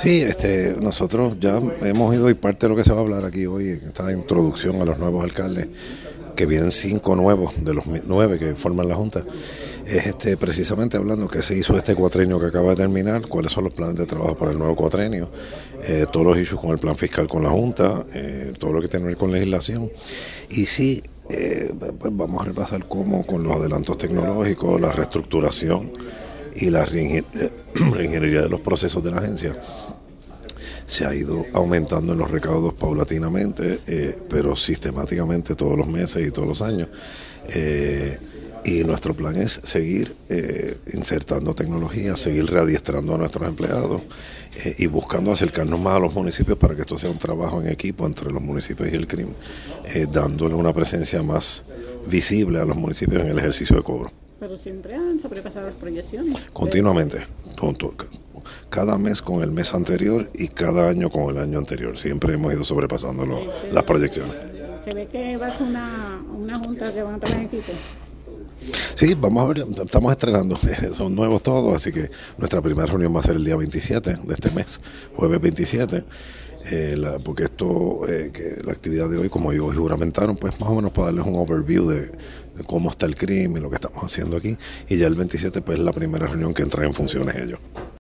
Sí, nosotros ya hemos ido y parte de lo que se va a hablar aquí hoy, en esta introducción a los nuevos alcaldes, que vienen 5 nuevos de los 9 que forman la Junta, es precisamente hablando que se hizo este cuatrenio que acaba de terminar, cuáles son los planes de trabajo para el nuevo cuatrenio, todos los issues con el plan fiscal con la Junta, todo lo que tiene que ver con legislación. Y sí, pues vamos a repasar cómo con los adelantos tecnológicos, la reestructuración y la reingeniería de los procesos de la agencia se ha ido aumentando en los recaudos paulatinamente, pero sistemáticamente todos los meses y todos los años. Y nuestro plan es seguir insertando tecnología, seguir readiestrando a nuestros empleados y buscando acercarnos más a los municipios para que esto sea un trabajo en equipo entre los municipios y el crimen, dándole una presencia más visible a los municipios en el ejercicio de cobro. Pero siempre han sobrepasado las proyecciones. Continuamente, cada mes con el mes anterior y cada año con el año anterior. Siempre hemos ido sobrepasando las proyecciones. Se ve que va a ser una junta que van a tener equipo. Sí, vamos a ver, estamos estrenando, son nuevos todos, así que nuestra primera reunión va a ser el día 27 de este mes, jueves 27, porque que la actividad de hoy, como ellos juramentaron, pues más o menos para darles un overview de cómo está el crimen y lo que estamos haciendo aquí, y ya el 27 pues es la primera reunión que entran en funciones ellos.